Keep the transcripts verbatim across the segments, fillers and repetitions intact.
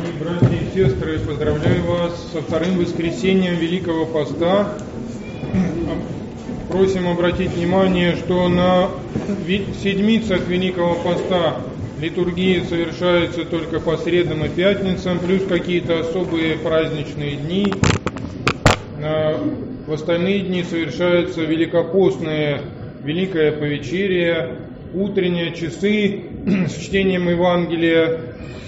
Дорогие братья и сестры, поздравляю вас со вторым воскресением Великого Поста. Просим обратить внимание, что на седмицах Великого Поста литургии совершаются только по средам и пятницам, плюс какие-то особые праздничные дни. В остальные дни совершаются великопостные Великое Повечерие, утренние часы с чтением Евангелия.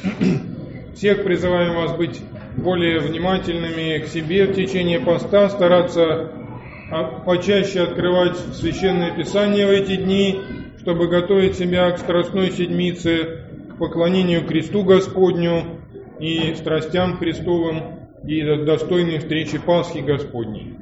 Всех призываем вас быть более внимательными к себе в течение поста, стараться почаще открывать Священное Писание в эти дни, чтобы готовить себя к Страстной Седмице, к поклонению кресту Господню и страстям Христовым и достойной встречи Пасхи Господней.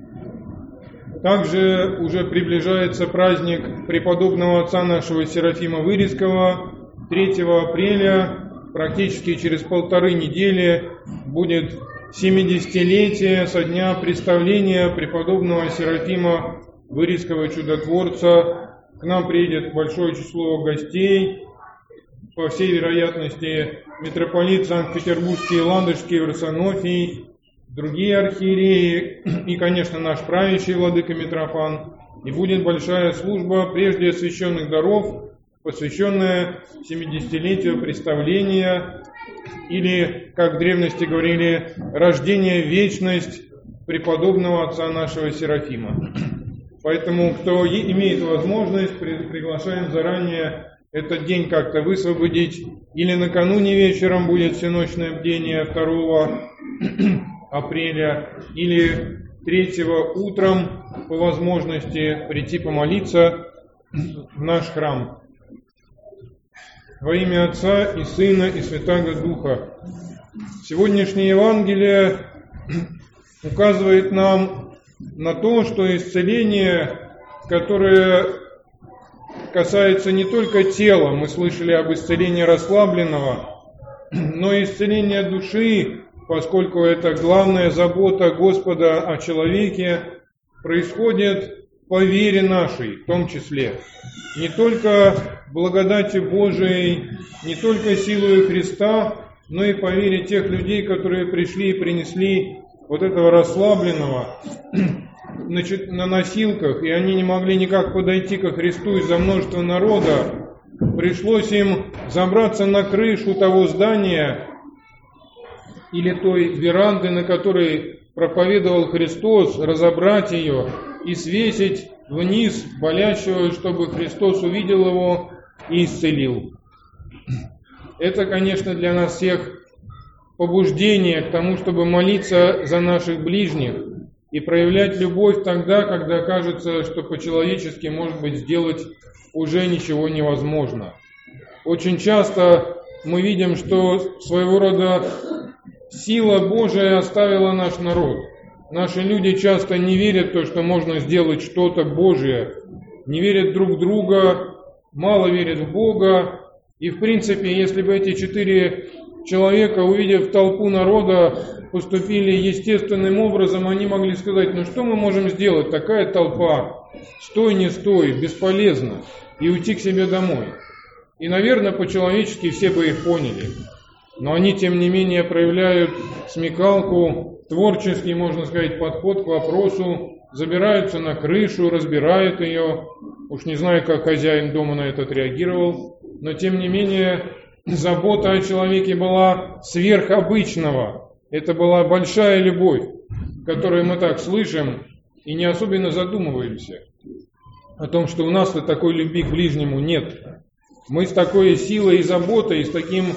Также уже приближается праздник преподобного отца нашего Серафима Вырицкого. третьего апреля, практически через полторы недели, будет семидесятилетие со дня представления преподобного Серафима Вырицкого чудотворца. К нам приедет большое число гостей. По всей вероятности, митрополит Санкт-Петербургский и Ладожский Варсонофий, другие архиереи и, конечно, наш правящий владыка Митрофан. И будет большая служба, прежде освященных даров, посвященная семидесятилетию представления, или, как в древности говорили, рождение в вечность преподобного отца нашего Серафима. Поэтому, кто имеет возможность, приглашаем заранее этот день как-то высвободить, или накануне вечером будет всеночное бдение второго апреля, или третьего утром по возможности прийти помолиться в наш храм. Во имя Отца и Сына и Святаго Духа. Сегодняшнее Евангелие указывает нам на то, что исцеление, которое касается не только тела, мы слышали об исцелении расслабленного, но и исцеление души, поскольку это главная забота Господа о человеке, происходит по вере нашей, в том числе. Не только благодатью Божией, не только силой Христа, но и по вере тех людей, которые пришли и принесли вот этого расслабленного на носилках, и они не могли никак подойти ко Христу из-за множества народа. Пришлось им забраться на крышу того здания или той веранды, на которой проповедовал Христос, разобрать ее и свесить вниз болящего, чтобы Христос увидел его и исцелил. Это, конечно, для нас всех побуждение к тому, чтобы молиться за наших ближних и проявлять любовь тогда, когда кажется, что по-человечески, может быть, сделать уже ничего невозможно. Очень часто мы видим, что своего рода сила Божия оставила наш народ. Наши люди часто не верят в то, что можно сделать что-то Божие, не верят друг в друга, мало верят в Бога. И, в принципе, если бы эти четыре человека, увидев толпу народа, поступили естественным образом, они могли сказать: ну что мы можем сделать, такая толпа, стой, не стой, бесполезно, и уйти к себе домой. И, наверное, по-человечески все бы их поняли. Но они, тем не менее, проявляют смекалку, творческий, можно сказать, подход к вопросу, забираются на крышу, разбирают ее. Уж не знаю, как хозяин дома на это отреагировал, но, тем не менее, забота о человеке была сверхобычного. Это была большая любовь, которую мы так слышим и не особенно задумываемся о том, что у нас-то такой любви к ближнему нет. Мы с такой силой и заботой, с таким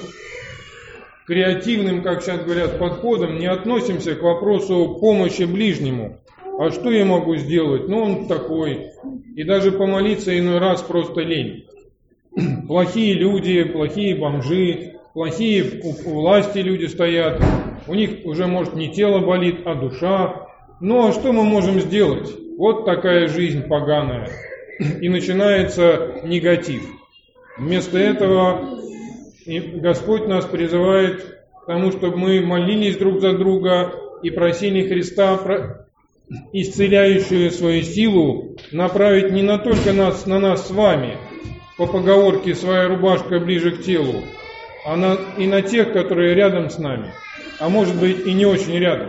креативным, как сейчас говорят, подходом не относимся к вопросу помощи ближнему. А что я могу сделать? Ну, он такой. И даже помолиться иной раз просто лень. Плохие люди, плохие бомжи, плохие у власти люди стоят. У них уже, может, не тело болит, а душа. Ну, а что мы можем сделать? Вот такая жизнь поганая. И начинается негатив. Вместо этого Господь нас призывает к тому, чтобы мы молились друг за друга и просили Христа исцеляющую свою силу направить не на только нас, на нас с вами, по поговорке «своя рубашка ближе к телу», а на, и на тех, которые рядом с нами. а может быть и не очень рядом.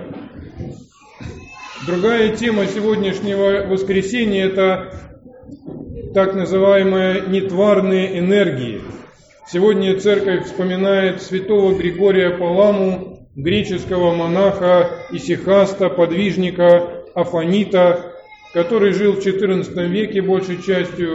Другая тема сегодняшнего воскресенья – это так называемые нетварные энергии. Сегодня церковь вспоминает святого Григория Паламу, греческого монаха, исихаста, подвижника, афонита, который жил в четырнадцатом веке большей частью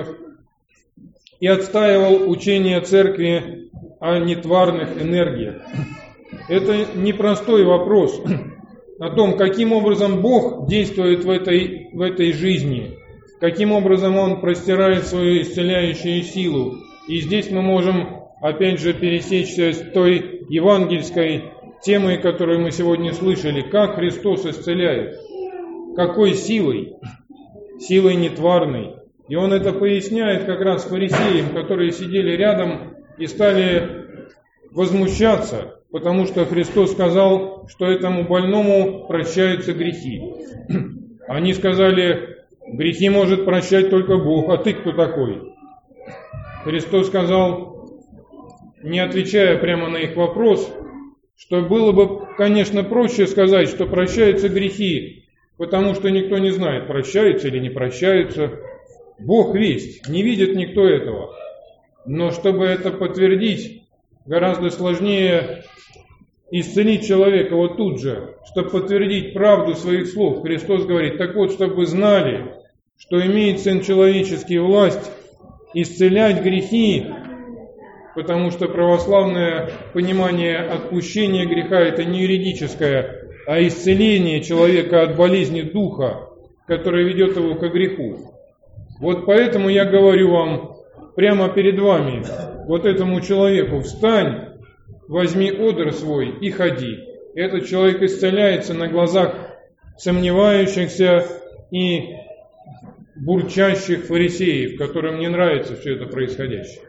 и отстаивал учение церкви о нетварных энергиях. Это непростой вопрос о том, каким образом Бог действует в этой, в этой жизни, каким образом Он простирает свою исцеляющую силу. И здесь мы можем опять же пересечься с той евангельской темой, которую мы сегодня слышали, как Христос исцеляет, какой силой, силой нетварной. И Он это поясняет как раз фарисеям, которые сидели рядом и стали возмущаться, потому что Христос сказал, что этому больному прощаются грехи. Они сказали: грехи может прощать только Бог, а ты кто такой? Христос сказал, не отвечая прямо на их вопрос, что было бы, конечно, проще сказать, что прощаются грехи, потому что никто не знает, прощаются или не прощаются. Бог весть, не видит никто этого. Но чтобы это подтвердить, гораздо сложнее исцелить человека вот тут же, чтобы подтвердить правду своих слов. Христос говорит: так вот, чтобы вы знали, что имеет Сын Человеческий власть исцелять грехи, потому что православное понимание отпущения греха – это не юридическое, а исцеление человека от болезни духа, которая ведет его к греху. Вот поэтому я говорю вам прямо перед вами, вот этому человеку: встань, возьми одр свой и ходи. Этот человек исцеляется на глазах сомневающихся и бурчащих фарисеев, которым не нравится все это происходящее.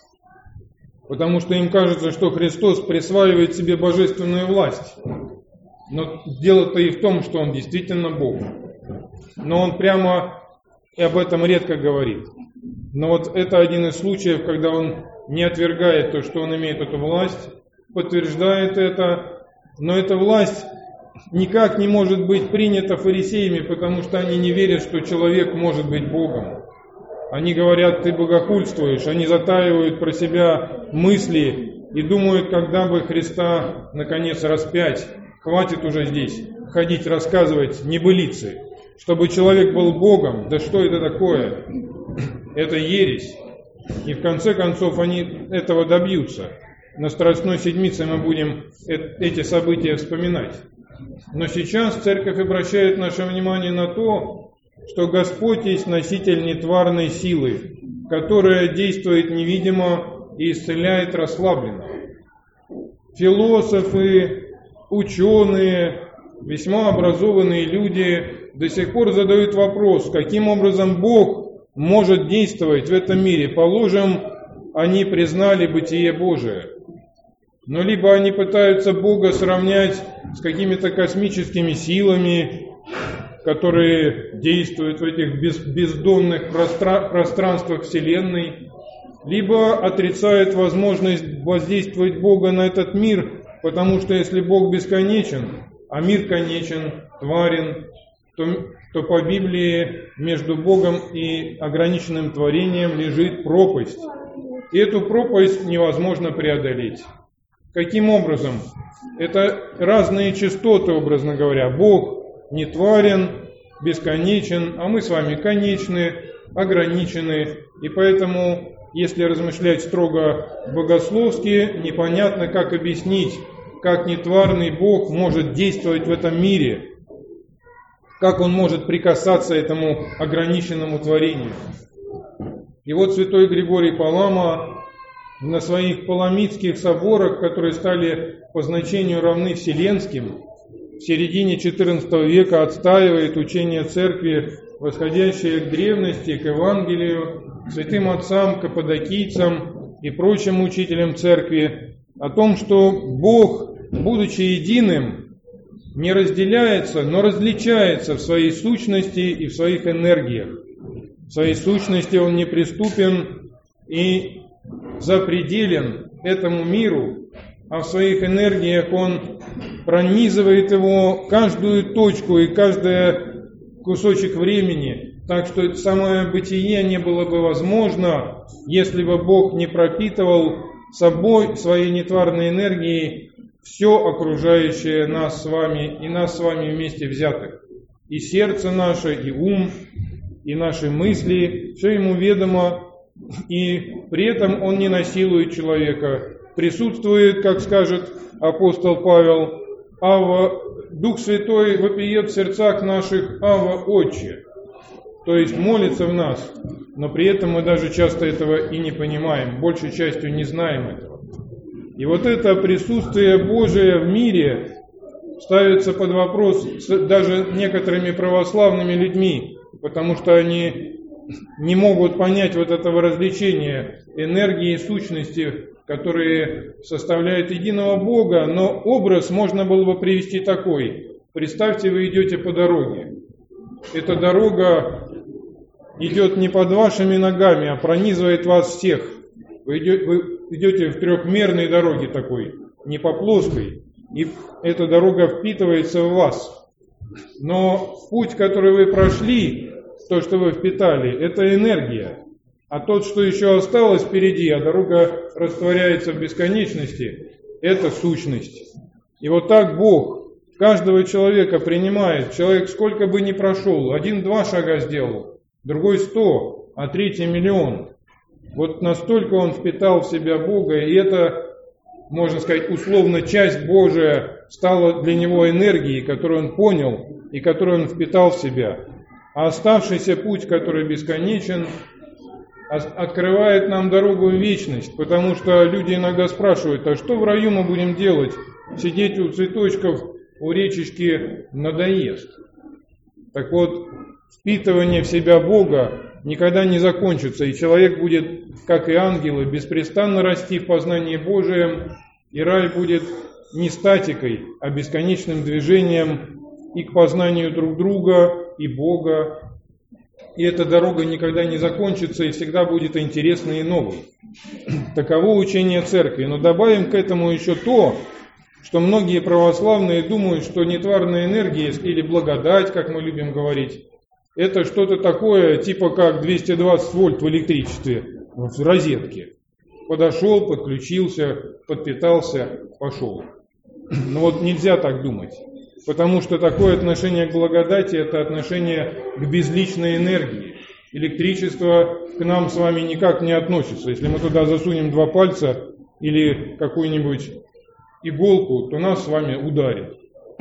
Потому что им кажется, что Христос присваивает себе божественную власть. Но дело-то и в том, что Он действительно Бог. Но Он прямо и об этом редко говорит. Но вот это один из случаев, когда Он не отвергает то, что Он имеет эту власть, подтверждает это, но эта власть никак не может быть принята фарисеями, потому что они не верят, что человек может быть Богом. Они говорят: ты богохульствуешь, они затаивают про себя мысли и думают, когда бы Христа наконец распять. Хватит уже здесь ходить рассказывать небылицы, чтобы человек был Богом. Да что это такое? Это ересь. И в конце концов они этого добьются. На Страстной Седмице мы будем эти события вспоминать. Но сейчас Церковь обращает наше внимание на то, что Господь есть носитель нетварной силы, которая действует невидимо и исцеляет расслабленно. Философы, ученые, весьма образованные люди до сих пор задают вопрос, каким образом Бог может действовать в этом мире. Положим, они признали бытие Божие. Но либо они пытаются Бога сравнять с какими-то космическими силами, которые действуют в этих без, бездонных простра- пространствах Вселенной, либо отрицают возможность воздействовать Бога на этот мир, потому что если Бог бесконечен, а мир конечен, тварен, то, то по Библии между Богом и ограниченным творением лежит пропасть. И эту пропасть невозможно преодолеть. Каким образом? Это разные частоты, образно говоря. Бог нетварен, бесконечен, а мы с вами конечны, ограничены. И поэтому, если размышлять строго богословски, непонятно, как объяснить, как нетварный Бог может действовать в этом мире, как Он может прикасаться к этому ограниченному творению. И вот святой Григорий Палама на своих паламидских соборах, которые стали по значению равны вселенским, в середине четырнадцатого века отстаивает учение церкви, восходящее к древности, к Евангелию, к святым отцам, каппадокийцам и прочим учителям церкви, о том, что Бог, будучи единым, не разделяется, но различается в своей сущности и в своих энергиях. В своей сущности Он неприступен и запределен этому миру, а в своих энергиях Он пронизывает его каждую точку и каждый кусочек времени, так что самое бытие не было бы возможно, если бы Бог не пропитывал собой, своей нетварной энергией, все окружающее нас с вами и нас с вами вместе взятых. И сердце наше, и ум, и наши мысли, все ему ведомо, и при этом он не насилует человека. Присутствует, как скажет апостол Павел, «Ава, Дух Святой вопиет в сердцах наших, Ава, Отче». То есть молится в нас, но при этом мы даже часто этого и не понимаем, большей частью не знаем этого. И вот это присутствие Божие в мире ставится под вопрос даже некоторыми православными людьми, потому что они не могут понять вот этого развлечения энергии и сущности, которые составляют единого Бога, но образ можно было бы привести такой. Представьте, вы идете по дороге. Эта дорога идет не под вашими ногами, а пронизывает вас всех. Вы идете, вы идете в трехмерной дороге такой, не по плоской, и эта дорога впитывается в вас. Но путь, который вы прошли, то, что вы впитали, это энергия. А тот, что еще осталось впереди, а дорога растворяется в бесконечности, это сущность. И вот так Бог каждого человека принимает. Человек сколько бы ни прошел, один-два шага сделал, другой сто, а третий миллион. Вот настолько он впитал в себя Бога, и это, можно сказать, условно часть Божия стала для него энергией, которую он понял и которую он впитал в себя. А оставшийся путь, который бесконечен, открывает нам дорогу в вечность, потому что люди иногда спрашивают, а что в раю мы будем делать? Сидеть у цветочков, у речечки надоест. Так вот, впитывание в себя Бога никогда не закончится, и человек будет, как и ангелы, беспрестанно расти в познании Божием, и рай будет не статикой, а бесконечным движением и к познанию друг друга, и Бога. И эта дорога никогда не закончится и всегда будет интересной и новой. Таково учение Церкви. Но добавим к этому еще то, что многие православные думают, что нетварная энергия или благодать, как мы любим говорить, это что-то такое, типа как двести двадцать вольт в электричестве, в розетке. Подошел, подключился, подпитался, пошел. Но вот нельзя так думать. Потому что такое отношение к благодати – это отношение к безличной энергии. Электричество к нам с вами никак не относится. Если мы туда засунем два пальца или какую-нибудь иголку, то нас с вами ударит.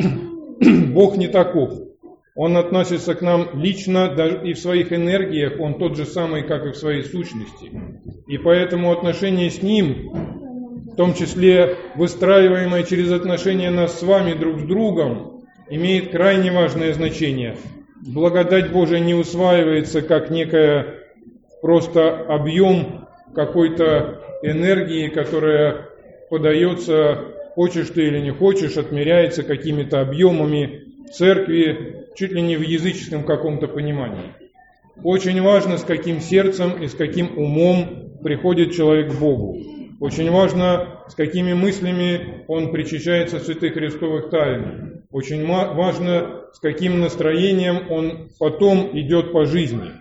Бог не таков. Он относится к нам лично, даже и в своих энергиях Он тот же самый, как и в своей сущности. И поэтому отношение с Ним, в том числе выстраиваемое через отношения нас с вами друг с другом, имеет крайне важное значение. Благодать Божия не усваивается как некая просто объем какой-то энергии, которая подается, хочешь ты или не хочешь, отмеряется какими-то объемами церкви, чуть ли не в языческом каком-то понимании. Очень важно, с каким сердцем и с каким умом приходит человек к Богу. Очень важно, с какими мыслями он причащается святых христовых тайн. Очень важно, с каким настроением он потом идет по жизни.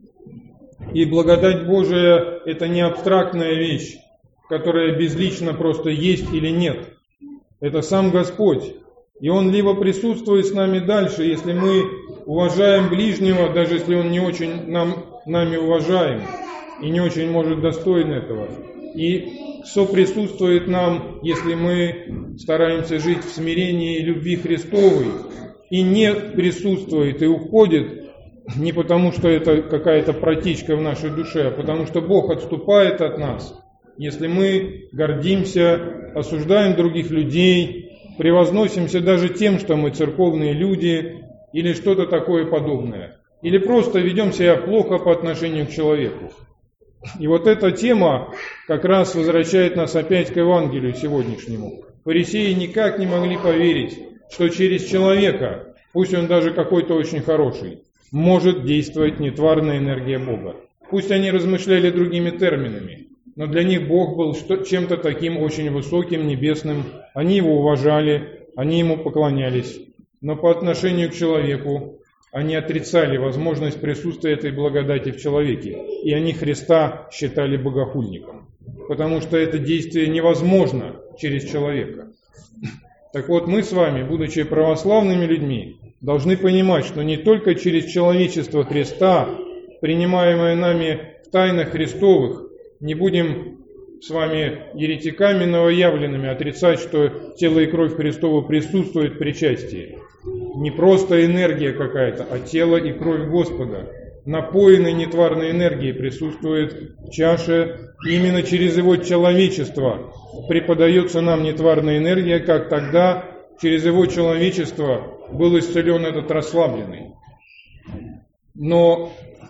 И благодать Божия – это не абстрактная вещь, которая безлично просто есть или нет. Это сам Господь. И Он либо присутствует с нами дальше, если мы уважаем ближнего, даже если он не очень нам, нами уважаем и не очень может достоин этого. И соприсутствует нам, если мы стараемся жить в смирении и любви Христовой, и не присутствует и уходит не потому, что это какая-то протечка в нашей душе, а потому что Бог отступает от нас, если мы гордимся, осуждаем других людей, превозносимся даже тем, что мы церковные люди или что-то такое подобное, или просто ведем себя плохо по отношению к человеку. И вот эта тема как раз возвращает нас опять к Евангелию сегодняшнему. Фарисеи никак не могли поверить, что через человека, пусть он даже какой-то очень хороший, может действовать нетварная энергия Бога. Пусть они размышляли другими терминами, но для них Бог был чем-то таким очень высоким, небесным. Они его уважали, они ему поклонялись, но по отношению к человеку они отрицали возможность присутствия этой благодати в человеке, и они Христа считали богохульником, потому что это действие невозможно через человека. Так вот, мы с вами, будучи православными людьми, должны понимать, что не только через человечество Христа, принимаемое нами в тайнах Христовых, не будем с вами еретиками новоявленными отрицать, что тело и кровь Христова присутствуют в причастии. Не просто энергия какая-то, а тело и кровь Господа, напоенной нетварной энергией, присутствует в чаше. Именно через его человечество преподается нам нетварная энергия, как тогда через его человечество был исцелен этот расслабленный. Но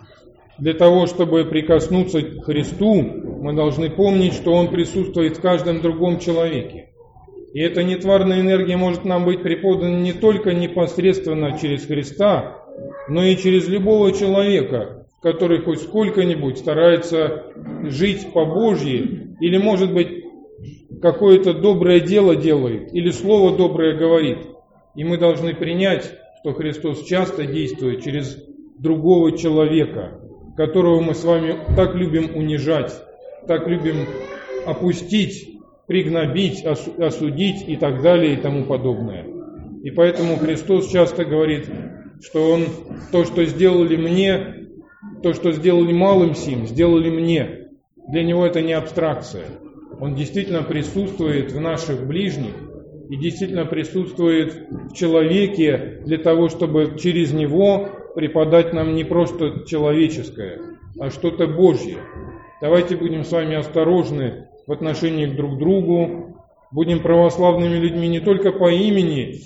для того, чтобы прикоснуться к Христу, мы должны помнить, что Он присутствует в каждом другом человеке. И эта нетварная энергия может нам быть преподана не только непосредственно через Христа, но и через любого человека, который хоть сколько-нибудь старается жить по-божьи, или, может быть, какое-то доброе дело делает, или слово доброе говорит. И мы должны принять, что Христос часто действует через другого человека, которого мы с вами так любим унижать, так любим опустить, пригнобить, осудить и так далее и тому подобное. И поэтому Христос часто говорит, что Он то, что сделали мне, то, что сделали малым сим, сделали мне. Для Него это не абстракция. Он действительно присутствует в наших ближних и действительно присутствует в человеке для того, чтобы через Него преподать нам не просто человеческое, а что-то Божье. Давайте будем с вами осторожны в отношении друг к другу, будем православными людьми не только по имени,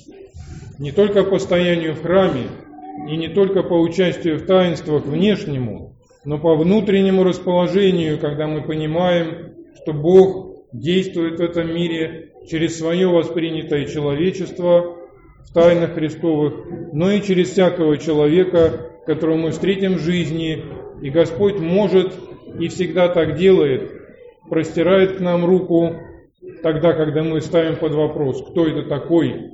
не только по стоянию в храме, и не только по участию в таинствах внешнему, но по внутреннему расположению, когда мы понимаем, что Бог действует в этом мире через свое воспринятое человечество в тайнах Христовых, но и через всякого человека, которого мы встретим в жизни, и Господь может и всегда так делает, простирает к нам руку тогда, когда мы ставим под вопрос, кто это такой,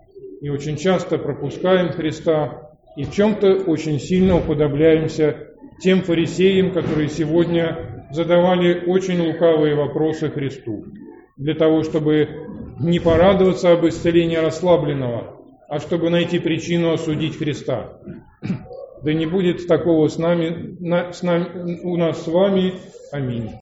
и очень часто пропускаем Христа, и в чем-то очень сильно уподобляемся тем фарисеям, которые сегодня задавали очень лукавые вопросы Христу, для того, чтобы не порадоваться об исцелении расслабленного, а чтобы найти причину осудить Христа. Да не будет такого с нами, с нами, у нас с вами. Аминь.